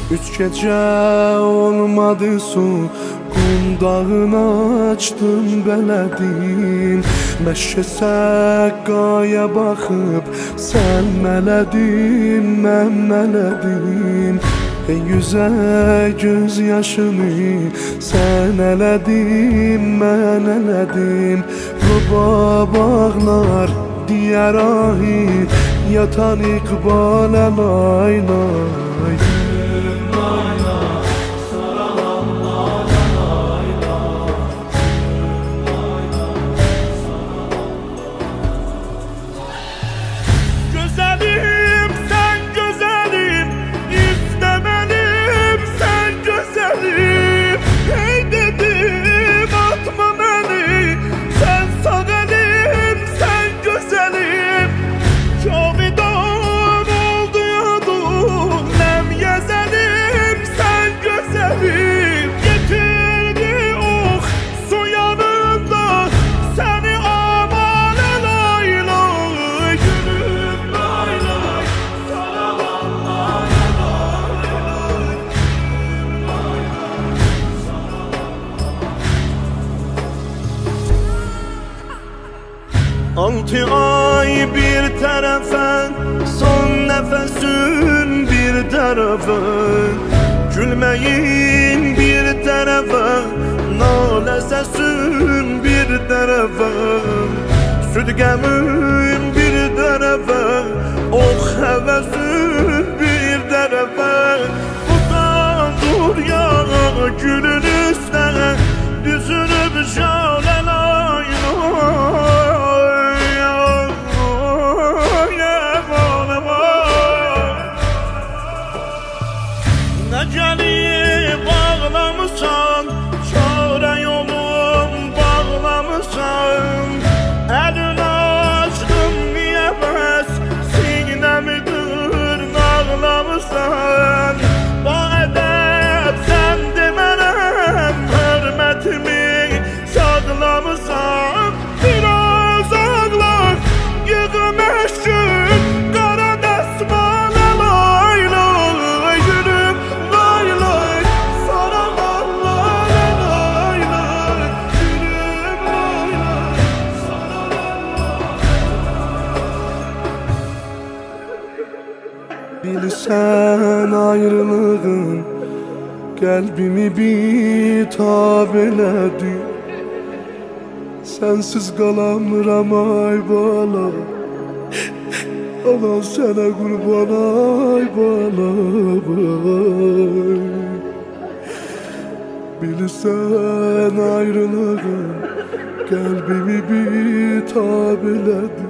Üç gece olmadı su, qundağını açdım belədin. Məşə səqqaya baxıb sən mələdin, mən mələdim. Yüzə göz yaşını sən elədin, mən elədim. Quba bağlar diyər ahi, yatan iqbalə lay lay. Altı ay bir tərəfə, son nəfəsin bir tərəfə, gülməyin bir tərəfə, nalə səsin bir tərəfə, süd qəmin bir tərəfə, ox həvəsin bir tərəfə. Buradan dur ya gülün üstə, düzülüb şalə lay lay. Gəlib bağlamısan, çarə yolum bağlamısan. Əlin açdım niyə bəs, sinəmi dırnaqlamısan. Bu ədəb sən demərəm, hörmətimi saxlamısan. Biraz ağlar, yığım əşkün, qara dəsmalə lay lay gülüm. Bilsən ayrılığın qəlbimi bitab elədi. Sənsiz qalamıram ay bala, anan sənə qurban ay bala. Bilsən ayrılığın qəlbimi bitab elədi.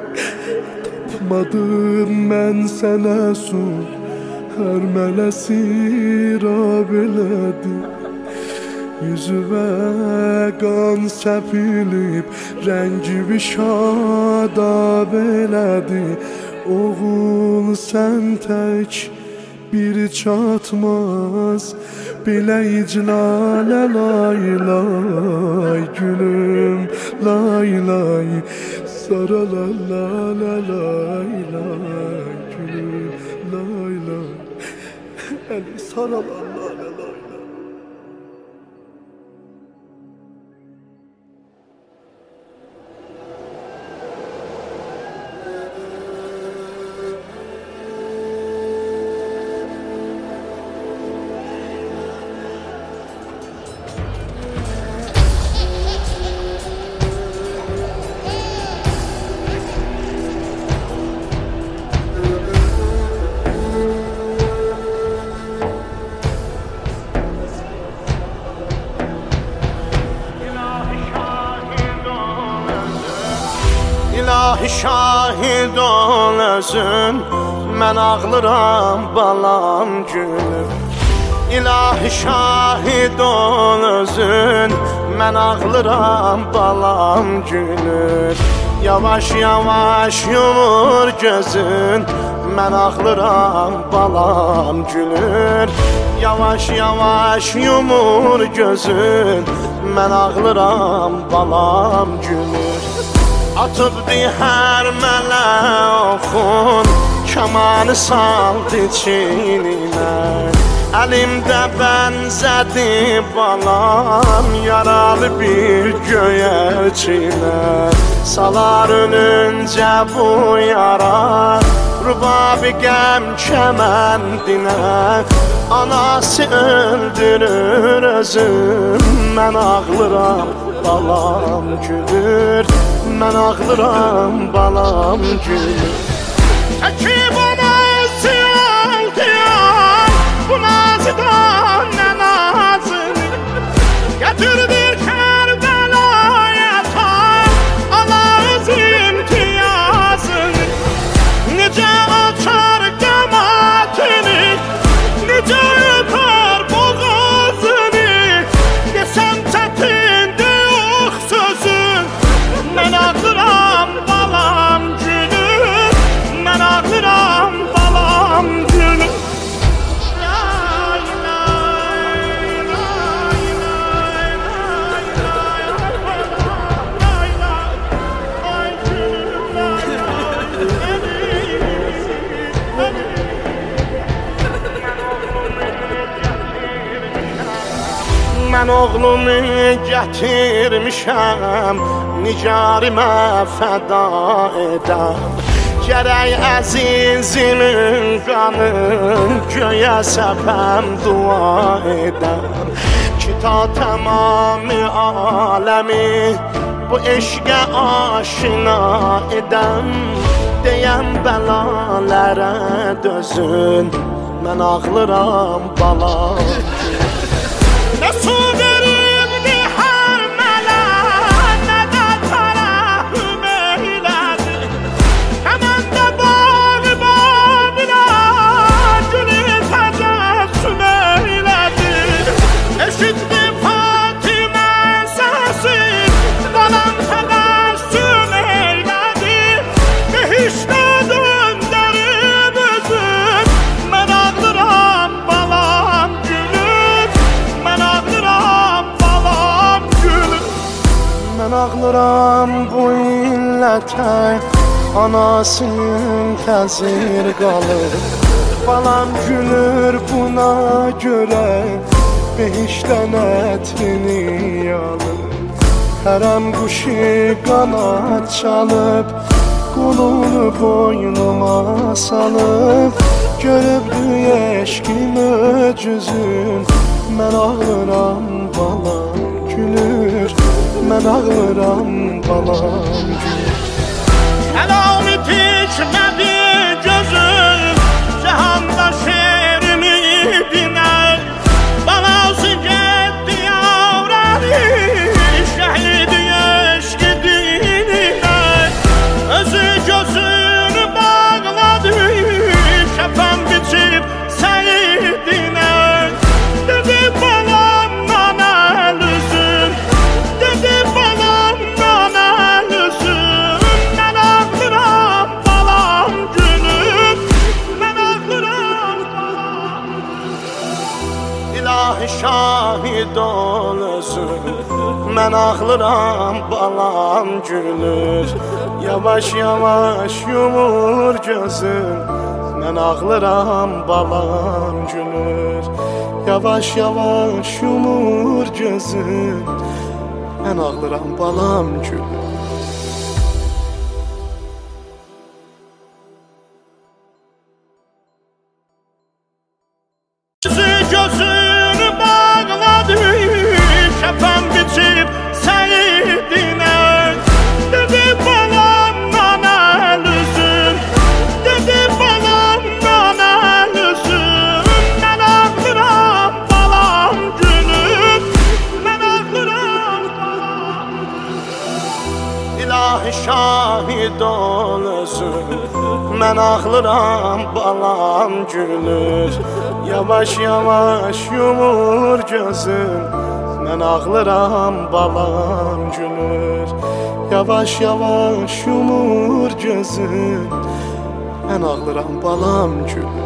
Tapmadım mən sənə su, hər mələsi rab elədi. Yüzüvə qan səpilib, rəngivi şadab elədi. Oğul sən tək bir çatmaz, bilə iclalə lay lay gülüm lay lay. Sara la la la lay lay gülüm lay lay. Eli sara la la la lay lay. İlahi şahid ol özün, mən ağlıram balam gülüm. İlahi şahid ol özün, mən ağlıram balam gülüm. Yavaş yavaş yumur gözün, mən ağlıram balam gülür. Yavaş yavaş yumur gözün, mən ağlıram balam gülür. Atıbdı hər mələ oxun, kamanı saldı çiynimə. Əlimdə bənzədi balam, yaralı bir göyərçinə. Salar ölüncə bu yara, rubabi qəm kəməndinə. Anası öldürür özüm, mən ağlıram, balam gülür. Mən ağlıram, balam gülür. Çəkib ona siyan diyan, bu nazıdan nə nazını. Gətirdir Kərbəlaya tar, ala öz imtiyazını. Necə açar qəmatini, necə öpər boğazını. Desəm çətindir yox sözün, mən ağlıram, balam gülür. Mən ağlıram, balam gülür. Mən oğlumu gətirmişəm, nigarimə fəda edəm. Gərək əzizimin qanın göyə səpəm, dua edəm. Ki ta tamamı aləmi bu eşqə aşina edəm. Deyəm bəlalərə dözün, mən ağlıram, balam. Nə su veribdi hər mələk, nə də tərəhüm eylədi. Həmən də bağı babilə, gülü təcəssüm eylədi. Eşitdi Fatimə səsi, balam təbəssüm eylədi. Behiştə döndərib özün, mən ağlıram, balam gülür. Mən ağlıram, balam gülür. Mən ağlıram bu illətə, anasının təsir qalır. Balam gülür buna görə, behişdən ətini alır. Hərəm quşu qanad çalıb, qulunu boynuma salıb. Görübdü eşqim öcüzün, mən ağlıram, balam gülür. Mən ağlıram, balam gülür. Kəlami tikmədi gözüm, cəhanda şeirimi dinər. Balası getdi yavrəni, şəhidi eşqi dinlər. Özü gözünü bağladı, kəfən biçib səyidinə. Dedi balamdan əl üzüm, dedi balamdan əl üzüm. Mən ağlıram, balam gülür. Mən ağlıram, balam gülür. İlahi şahid ol özün, mən ağlıram, balam gülür. Yavaş yavaş yumur gözün, mən ağlıram, balam gülür. Yavaş yavaş yumur gözün, mən ağlıram, balam gülür. Gözünü bağladı, kəfən biçib səyidinə. Dedi balamdan əl üzüm, dedi balamdan əl üzüm. Mən ağlıram, balam gülür. Mən ağlıram, balam gülür. İlahi şahid ol özün, mən ağlıram, balam gülür. Yavaş yavaş yumur gözün, mən ağlıram, balam gülür. Yavaş yavaş yumur gözün, mən ağlıram, balam gülür.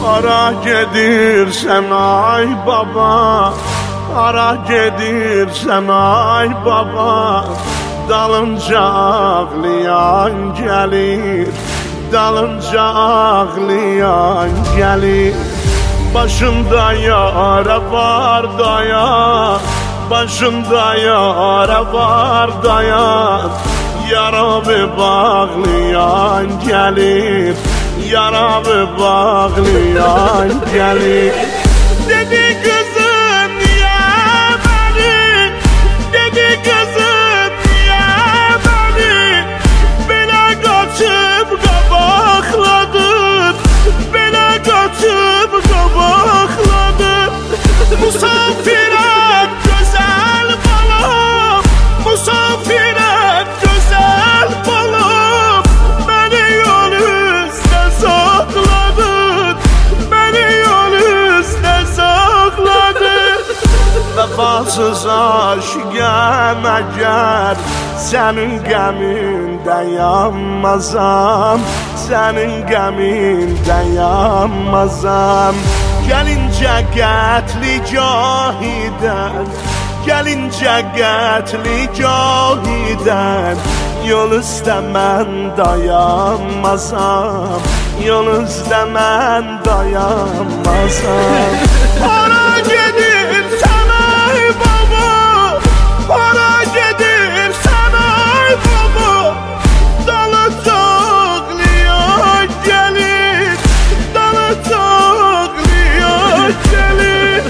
Hara gedirsən ay baba, hara gedirsən ay baba, dalınca ağlayan gəlir, dalınca ağlayan gəlir. Başında yara var dayan, başında yara var dayan, yaramı bağlayan gəlir, yaramı bağlayan gəlir. Dedi kızım niye beni, dedi kızım niye beni belə qaçıb qabaqladın, belə qaçıb qabaqladın. Musafirət gözəl balam, musafirət gözəl balam, məni yol üstə saxladın, məni yol üstə saxladın. Vəfasız aşiqəm əgər, sənin qəmindən yanmazam, sənin qəmindən yanmazam. Gəlincə qətli cahidən, gəlincə qətli cahidən, yol üstə mən dayanmazam, yol üstə mən dayanmazam. Hara gedirsən ay baba, hara gedirsən ay baba, dalınca ağlayan gəlir, dalınca ağlayan gəlir.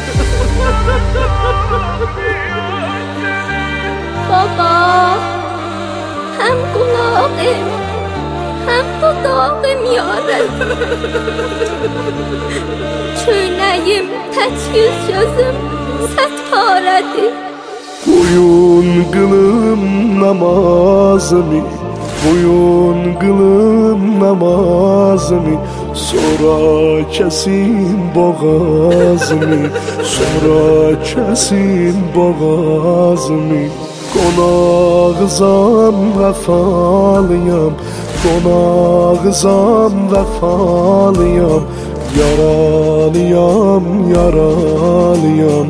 Baba, hem kulağım hem dudağım yarın. Çöynəyim, tək yüz gözüm sət parədir. Qoyun qılım namazımı, qoyun qılım namazımı, sonra kəsin boğazımı, sonra kəsin boğazımı. Qonağızam vəfalıyam, qonağızam vəfalıyam, yaralıyam, yaralıyam,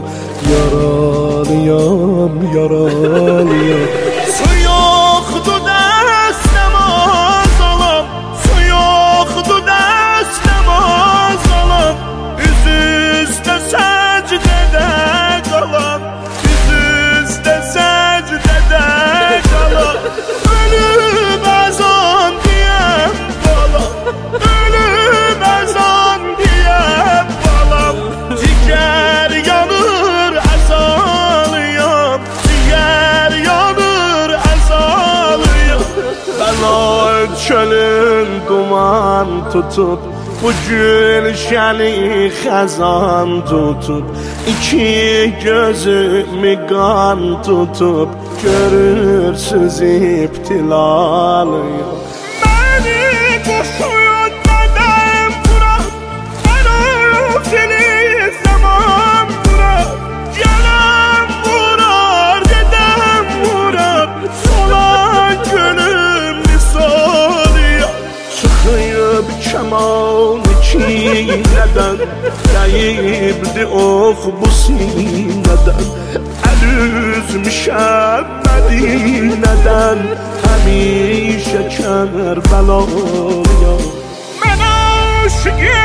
yaralıyam, yaralıyam. Su yoxdur dəstəm azalam, su yoxdur dəstəm azalam, üzü üstə səcdədə qalam, üzü üstə səcdədə qalam. Ölüm əzan deyəm balam, ölüm əzan deyəm balam. Ciğər yanır əzalıyam, ciğər yanır əzalıyam. Bəlaət çölün duman tutub, bu gülşəni xəzan tutub, iki gözümü qan tutub, görürsüz ibtilalıyam. Məni qoşuyun nədəm bura, mən özünü zaman bura, gələm vurar, gedəm vurar, solan gülüm misalıyam. Çıxıyıb kəman ikilədən, dəyibdi ox bu sinədən, əl üzmüşəm Mədinədən, həmişə Kərbəlayam. Mən aşiqi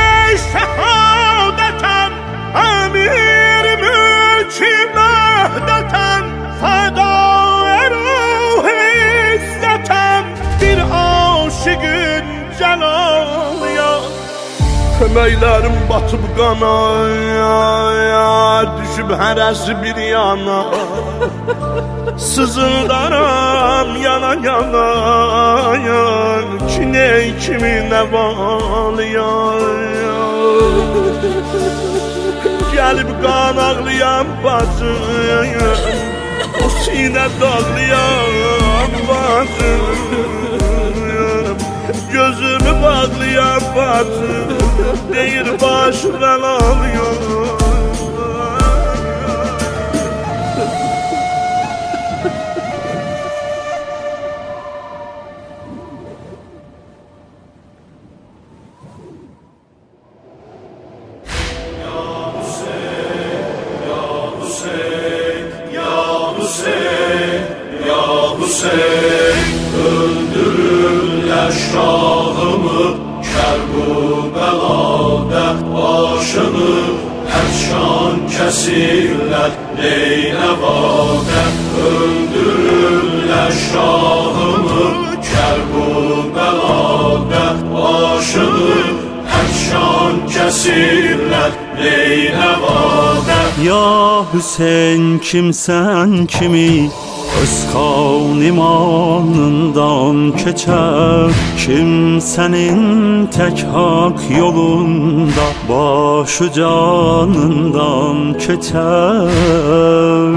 şəhadətəm, əmir mülki məhdətəm, fədaə ruh izzətəm, bir aşiqin cəlalıyam. Köməklərim batıb qana, düşüb hərəsi bir yana, sızıldaram yana yana, kiney kimi nəvalıyam. Gəlib qan ağlayan bacım, o sinə dağlayan bacım, gözümü bağlayan bacım, deyir başımdan alıyor. kesirler Neyneva'da. Öldürürler şahımı Kerbela'da. Başını erşan kesirler Neyneva'da. Ya Hüseyin kimsen kimi öz kan imanından keçer. Kimsenin tek hak yolunda başı canından keçer.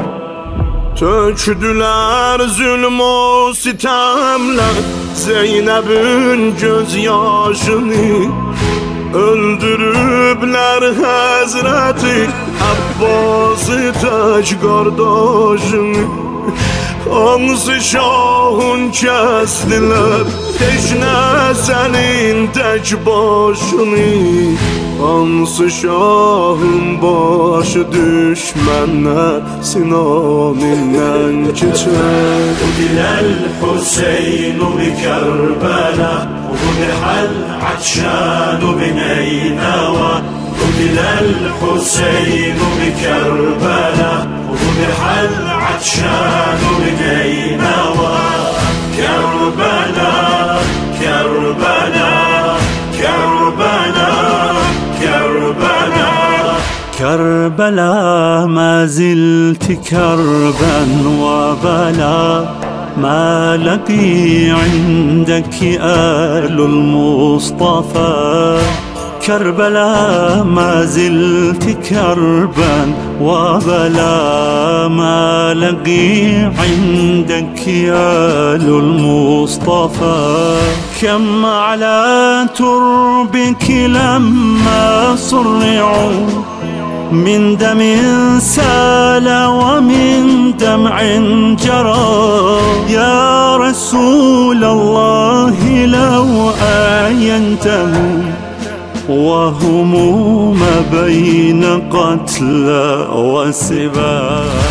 Tökdüler zulm o sitemler Zeynep'in gözyaşını. Öldürübler Hazreti Abbas'ı tek kardeşini. Hansı şahın kestiler teşne senin tek başını. Hansı şahın başı düşmenler sinanından geçer. Udilel Hüseyin'u bi Kerbela Udihal Atşanu bi Neyneva. Udilel Hüseyin'u bi Kerbela Udihal Atşanu bi Neyneva. Kerbela, Kerbela, Kerbela, Kerbela. Kerbela ma zilti kerben ve bela. ما لقي عندك آل المصطفى. كربلاء ما زلت كربا وبلا. ما لقي عندك آل المصطفى. كم على تربك لما صرعوا من دم سال ومن دمع جرى. يا رسول الله لو آينته وهم ما بين قتلى وسبا.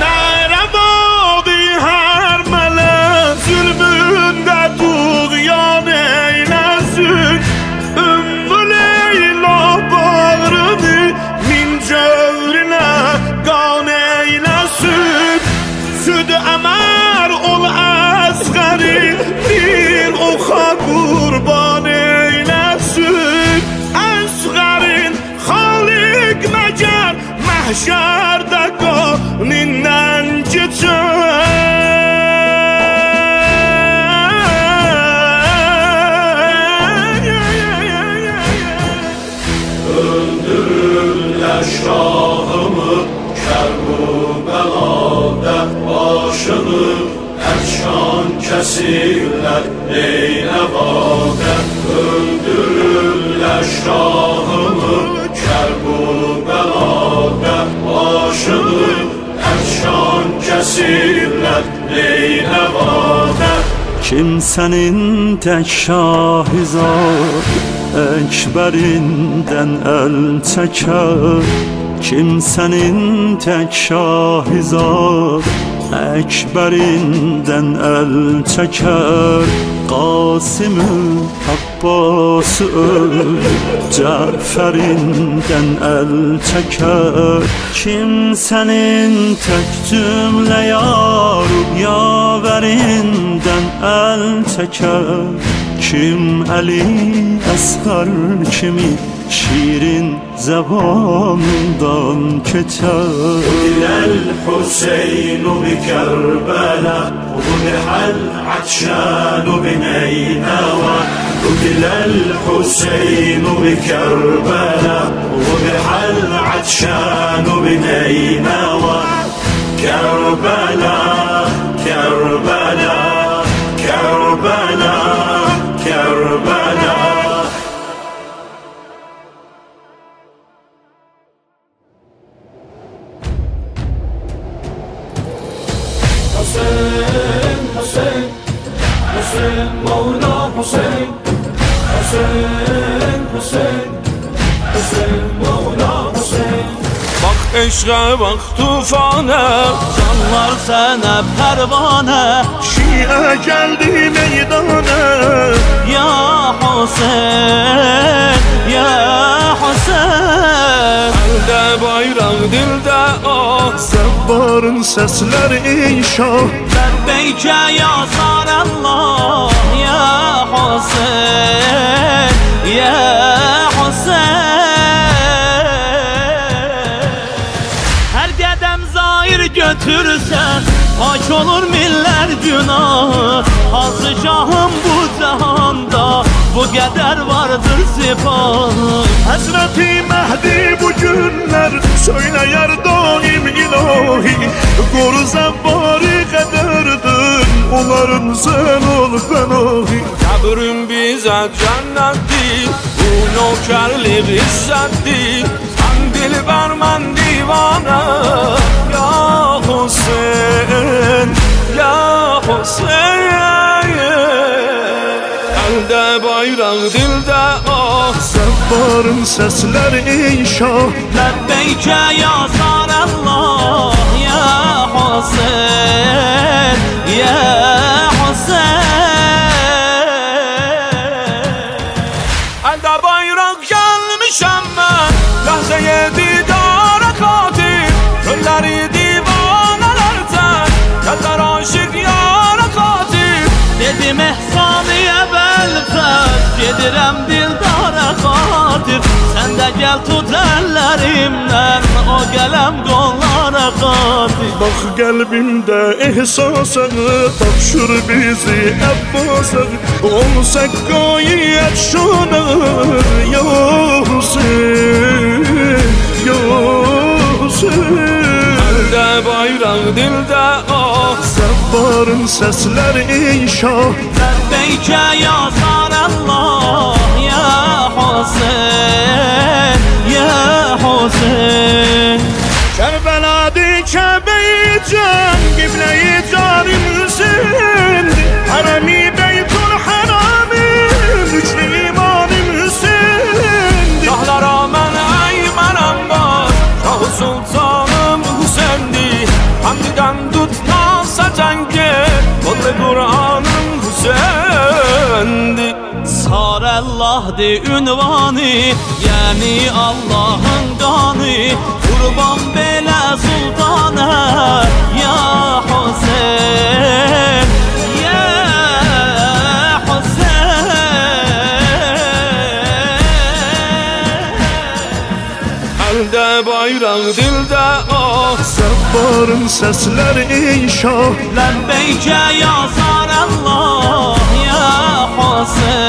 Kurban eylesin Esgərin Xalik məgər Məhşərdə qanindən Öldürürlər şahımı Kerbela'da. Başını erşan kesirler Neyneva'da. Öldürürler şahımı Kerbela'da. Başını erşan kesirler Neyneva'da. Kimsenin tek şahizar Ekberinden el çeker. Kimsenin tek şahizar Ekberinden el çeker. Kasım'ı Abbas'ı Cafer'inden el çeker. Kimsenin tek cümle yaverinden el çeker. Kim Ali Asgar kimi şirin zamanından keçer. Udilel Hüseyin'u bi Kerbela Udihal Atşanu bi Neyneva. Udilel Hüseyin'u bi Kerbela Udihal Atşanu bi Neyneva. Kerbela, Kerbela, Kerbela, Kerbela. Hüseyin, Hüseyin, Hüseyin, Mevla Hüseyin. Hüseyin, Hüseyin, Hüseyin, Mevla Hüseyin. Bak eşqə, bak tufana Canlar sənə pərvanə. Şiə gəldi meydana. Ya Hüseyin, ya Hüseyin. Əldə bayraqdır sesleri şah. Lebbeyke ya Zarallah ya Hüseyin ya Hüseyin. Her qədəm zahir götürsən pak olur miller günah. Hazı şahım bu cahanda bu qədər vardır sipah. Hazreti Mehdi bu günler söyleyer daim ilahi. Koru zebbarı kaderdir onların sen ol fenahi. Kabrin bize cennettir, bu nökerlik izzettir. Sen dilber ben divane, ya Hüseyin, ya Hüseyin. Elde bayrak dilde ah, Zebbarın sesleri şah. Lebbeyke ya Zarallah ya Hüseyin ya Hüseyin. elde bayrak gelmişem ben, lahzeye didara katil. Gölleri divanelerden, geller aşık yara katil. Dedim ehsaniye belfez, gedirem dildara xatir. Sen de gel tut ellerimden, o gelem kollara xatir. Bak kalbimde ihsasını, takşır bizi Abbas'a. Olsak gayet şuna, ya Hüseyin, ya Hüseyin. Elde bayrak dilde ah, Zebbarın sesleri şah. Lebbeyke ya Zarallah ya Hüseyin ya Hüseyin. Kerbela'da Kabe-i Can, Kıble-i Carim-Hüseyin. Harem-i Beytul Haram'ın üçlü imam-ı Hüseyin. şahlara men eymenem var, Şah-ı Sultanım Hüseyin'di. Hamdiden tutmazsa cengi, Kodlu Kur'an'ım Hüseyin'di. Sarallah'dı ünvanı, yani Allah'ın kanı. Kurban belə sultana ya Hüseyin ya Hüseyin. Elde bayrak dilde ah, Zebbarın sesleri şah. Lebbeyke ya Zarallah ya Hüseyin